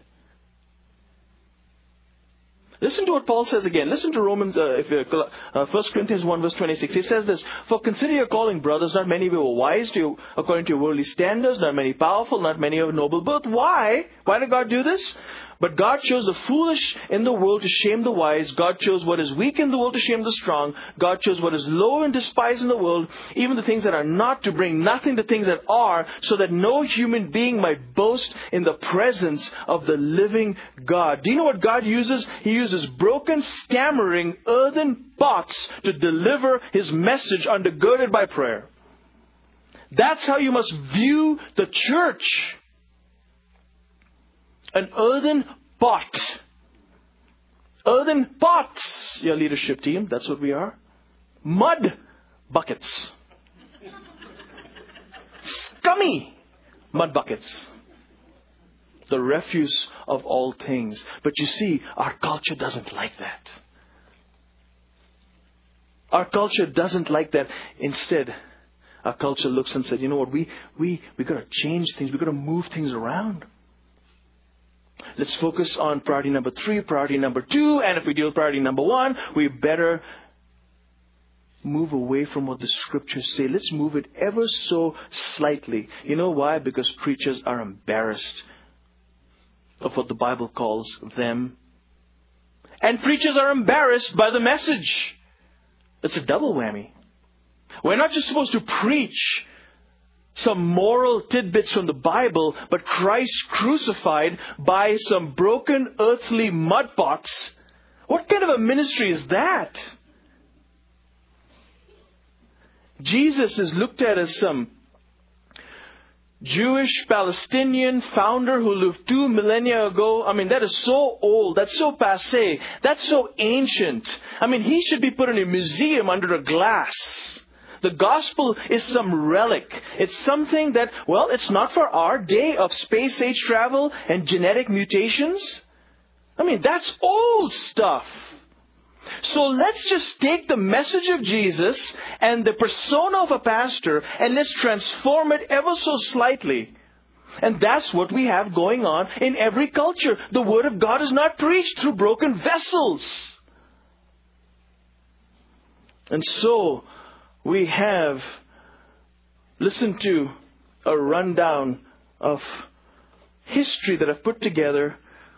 Listen to what Paul says again. Listen to 1 Corinthians 1 verse 26. He says this, for consider your calling, brothers. Not many were wise according to your worldly standards. Not many powerful. Not many of noble birth. Why? Why did God do this? But God chose the foolish in the world to shame the wise. God chose what is weak in the world to shame the strong. God chose what is low and despised in the world, even the things that are not, to bring nothing to things that are, so that no human being might boast in the presence of the living God. Do you know what God uses? He uses broken, stammering, earthen pots to deliver His message undergirded by prayer. That's how you must view the church. An earthen pot. Earthen pots, your leadership team. That's what we are. Mud buckets. Scummy mud buckets. The refuse of all things. But you see, our culture doesn't like that. Our culture doesn't like that. Instead, our culture looks and says, you know what, we got to change things. We got to move things around. Let's focus on priority number 3, priority number 2, and if we deal with priority number 1, we better move away from what the scriptures say. Let's move it ever so slightly. You know why? Because preachers are embarrassed of what the Bible calls them. And preachers are embarrassed by the message. It's a double whammy. We're not just supposed to preach some moral tidbits from the Bible, but Christ crucified by some broken earthly mud pots. What kind of a ministry is that? Jesus is looked at as some Jewish Palestinian founder who lived 2 millennia ago. I mean, that is so old. That's so passé. That's so ancient. I mean, he should be put in a museum under a glass. The gospel is some relic. It's something that, well, it's not for our day of space-age travel and genetic mutations. I mean, that's old stuff. So let's just take the message of Jesus and the persona of a pastor and let's transform it ever so slightly. And that's what we have going on in every culture. The Word of God is not preached through broken vessels. And so we have listened to a rundown of history that I've put together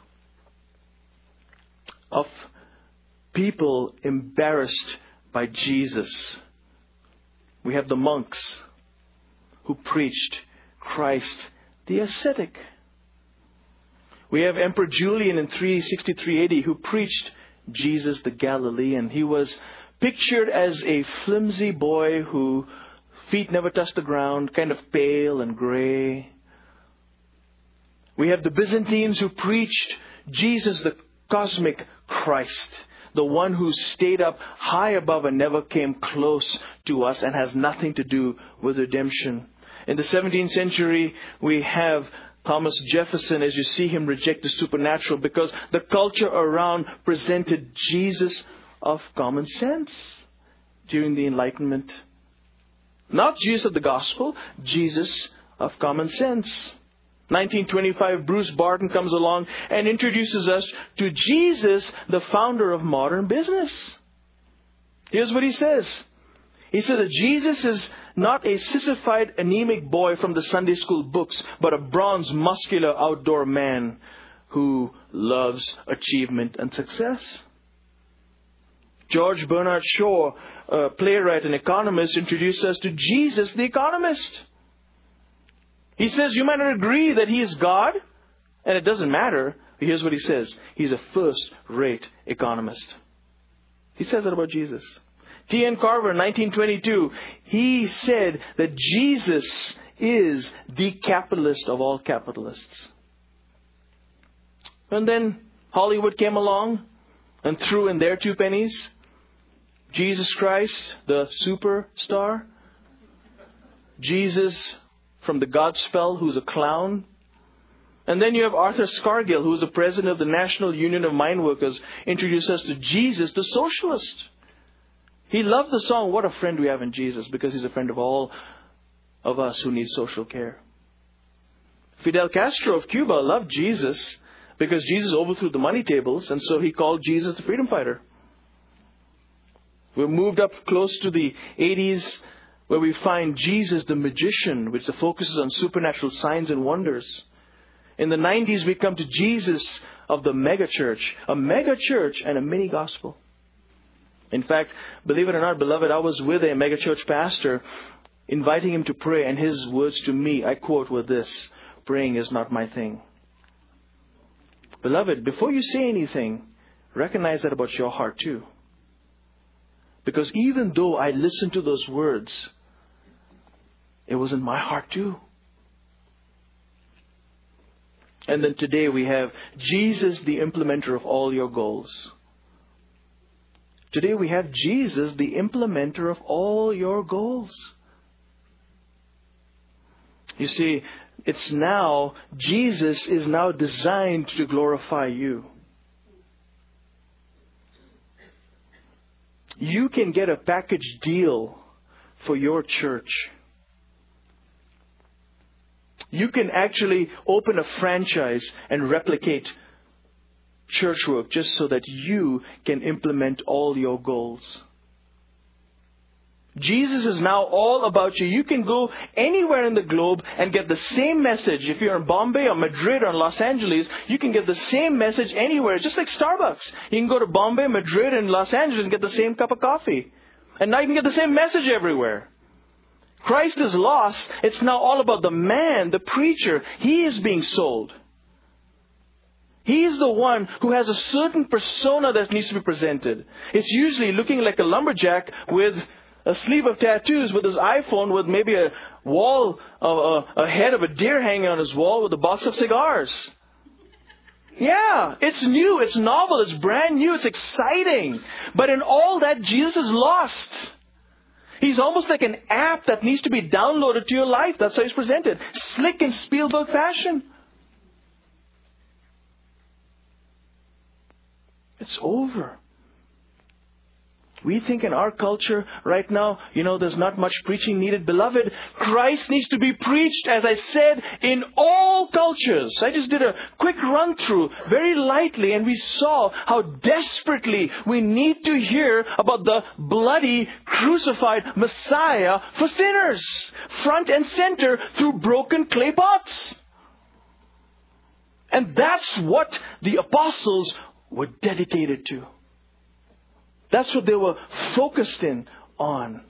of people embarrassed by Jesus. We have the monks who preached Christ the ascetic. We have Emperor Julian in 363 AD who preached Jesus the Galilean. He was pictured as a flimsy boy who feet never touched the ground, kind of pale and grey. We have the Byzantines who preached Jesus the cosmic Christ, the one who stayed up high above and never came close to us and has nothing to do with redemption. In the 17th century, we have Thomas Jefferson, as you see him reject the supernatural because the culture around presented Jesus of common sense during the Enlightenment. Not Jesus of the gospel, Jesus of common sense. 1925, Bruce Barton comes along and introduces us to Jesus, the founder of modern business. Here's what he says. He said that Jesus is not a sissified, anemic boy from the Sunday school books, but a bronze, muscular, outdoor man who loves achievement and success. George Bernard Shaw, a playwright and economist, introduced us to Jesus, the economist. He says, you might not agree that He is God, and it doesn't matter. Here's what he says. He's a first-rate economist. He says that about Jesus. T.N. Carver, 1922, he said that Jesus is the capitalist of all capitalists. And then Hollywood came along and threw in their 2 pennies. Jesus Christ, the superstar. Jesus from the Godspell, who's a clown. And then you have Arthur Scargill, who was the president of the National Union of Mine Workers, introduce us to Jesus, the socialist. He loved the song, What a Friend We Have in Jesus, because He's a friend of all of us who need social care. Fidel Castro of Cuba loved Jesus because Jesus overthrew the money tables, and so he called Jesus the freedom fighter. We've moved up close to the 80s, where we find Jesus the magician, which focuses on supernatural signs and wonders. In the 90s, we come to Jesus of the mega church and a mini gospel. In fact, believe it or not, beloved, I was with a mega church pastor inviting him to pray, and his words to me, I quote, were this: praying is not my thing. Beloved, before you say anything, recognize that about your heart too. Because even though I listened to those words, it was in my heart too. And then today we have Jesus, the implementer of all your goals. Today we have Jesus, the implementer of all your goals. You see, Jesus is now designed to glorify you. You can get a package deal for your church. You can actually open a franchise and replicate church work just so that you can implement all your goals. Jesus is now all about you. You can go anywhere in the globe and get the same message. If you're in Bombay or Madrid or in Los Angeles, you can get the same message anywhere. Just like Starbucks. You can go to Bombay, Madrid, and Los Angeles and get the same cup of coffee. And now you can get the same message everywhere. Christ is lost. It's now all about the man, the preacher. He is being sold. He is the one who has a certain persona that needs to be presented. It's usually looking like a lumberjack with a sleeve of tattoos, with his iPhone, with maybe a a head of a deer hanging on his wall with a box of cigars. Yeah, it's new, it's novel, it's brand new, it's exciting. But in all that, Jesus is lost. He's almost like an app that needs to be downloaded to your life. That's how he's presented. Slick in Spielberg fashion. It's over. We think in our culture right now, there's not much preaching needed. Beloved, Christ needs to be preached, as I said, in all cultures. I just did a quick run through very lightly, and we saw how desperately we need to hear about the bloody, crucified Messiah for sinners. Front and center through broken clay pots. And that's what the apostles were dedicated to. That's what they were focused in on.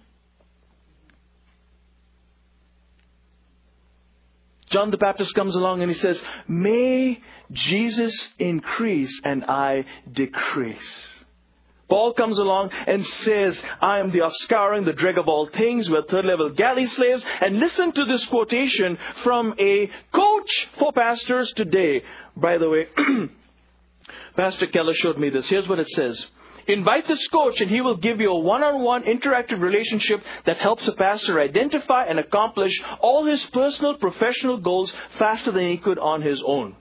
John the Baptist comes along and he says, "May Jesus increase and I decrease." Paul comes along and says, "I am the offscouring, the dreg of all things. We're third-level galley slaves." And listen to this quotation from a coach for pastors today. By the way, Pastor Keller showed me this. Here's what it says. Invite this coach and he will give you a one-on-one interactive relationship that helps a pastor identify and accomplish all his personal, professional goals faster than he could on his own.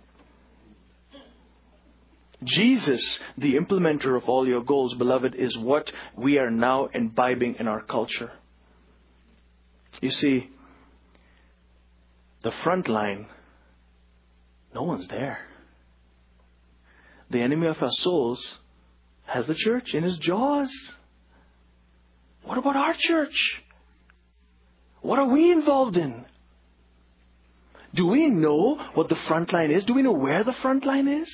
Jesus, the implementer of all your goals, beloved, is what we are now imbibing in our culture. You see, the front line, no one's there. The enemy of our souls has the church in his jaws. What about our church? What are we involved in? Do we know what the front line is? Do we know where the front line is?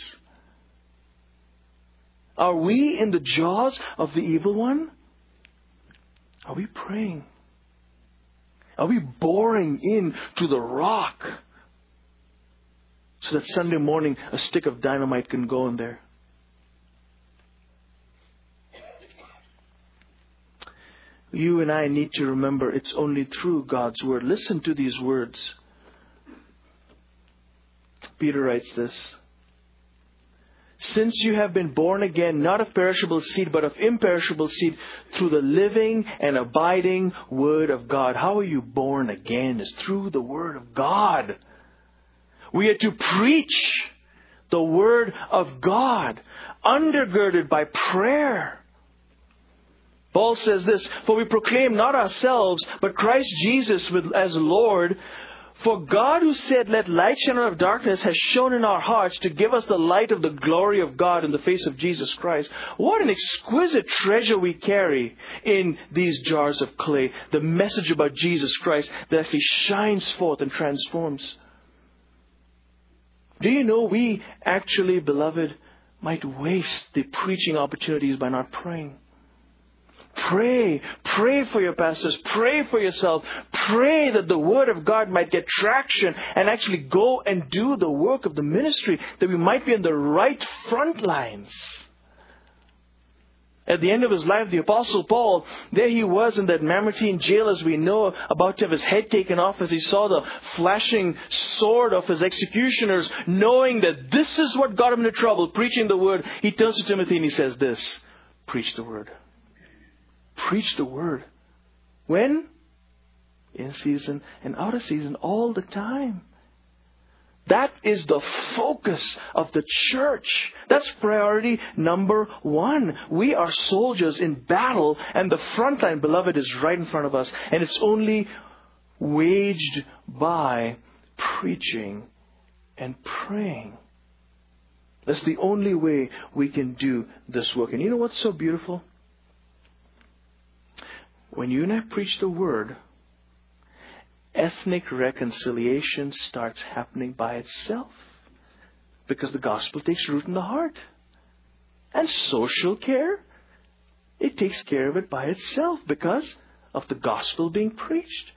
Are we in the jaws of the evil one? Are we praying? Are we boring in to the rock so that Sunday morning a stick of dynamite can go in there? You and I need to remember it's only through God's Word. Listen to these words. Peter writes this. "Since you have been born again, not of perishable seed, but of imperishable seed, through the living and abiding Word of God." How are you born again? It's through the Word of God. We are to preach the Word of God, undergirded by prayer. Paul says this, "For we proclaim not ourselves, but Christ Jesus as Lord. For God who said, 'Let light shine out of darkness,' has shone in our hearts to give us the light of the glory of God in the face of Jesus Christ." What an exquisite treasure we carry in these jars of clay. The message about Jesus Christ that actually shines forth and transforms. Do you know we actually, beloved, might waste the preaching opportunities by not praying? Pray. Pray for your pastors. Pray for yourself. Pray that the Word of God might get traction and actually go and do the work of the ministry, that we might be in the right front lines. At the end of his life, the Apostle Paul, there he was in that Mamertine jail, as we know, about to have his head taken off as he saw the flashing sword of his executioners, knowing that this is what got him into trouble, preaching the Word. He turns to Timothy and he says this, "Preach the Word." Preach the Word. When? In season and out of season, all the time. That is the focus of the church. That's priority number one. We are soldiers in battle, and the front line, beloved, is right in front of us. And it's only waged by preaching and praying. That's the only way we can do this work. And you know what's so beautiful? When you and I preach the Word, ethnic reconciliation starts happening by itself. Because the gospel takes root in the heart. And social care, it takes care of it by itself because of the gospel being preached.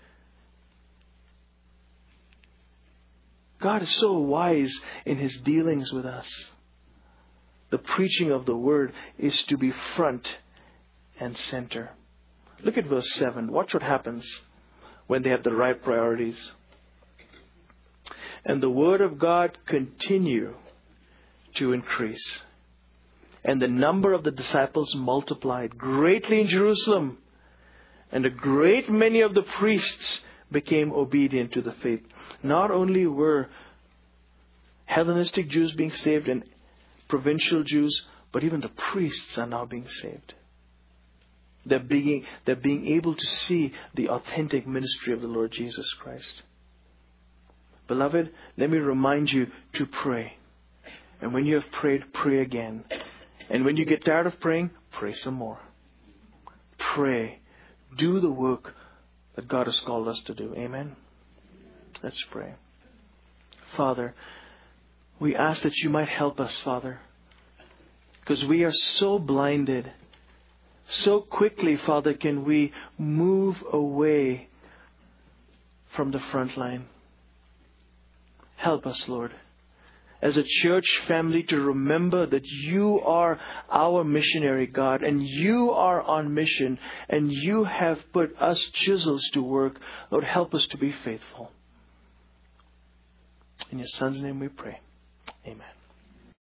God is so wise in His dealings with us. The preaching of the Word is to be front and center. Look at verse 7. Watch what happens when they have the right priorities. And the Word of God continue to increase. And the number of the disciples multiplied greatly in Jerusalem. And a great many of the priests became obedient to the faith. Not only were Hellenistic Jews being saved and provincial Jews, but even the priests are now being saved. They're being able to see the authentic ministry of the Lord Jesus Christ. Beloved, let me remind you to pray. And when you have prayed, pray again. And when you get tired of praying, pray some more. Pray. Do the work that God has called us to do. Amen? Let's pray. Father, we ask that you might help us, Father. Because we are so blinded. So quickly, Father, can we move away from the front line. Help us, Lord, as a church family to remember that you are our missionary God and you are on mission and you have put us chisels to work. Lord, help us to be faithful. In your Son's name we pray. Amen.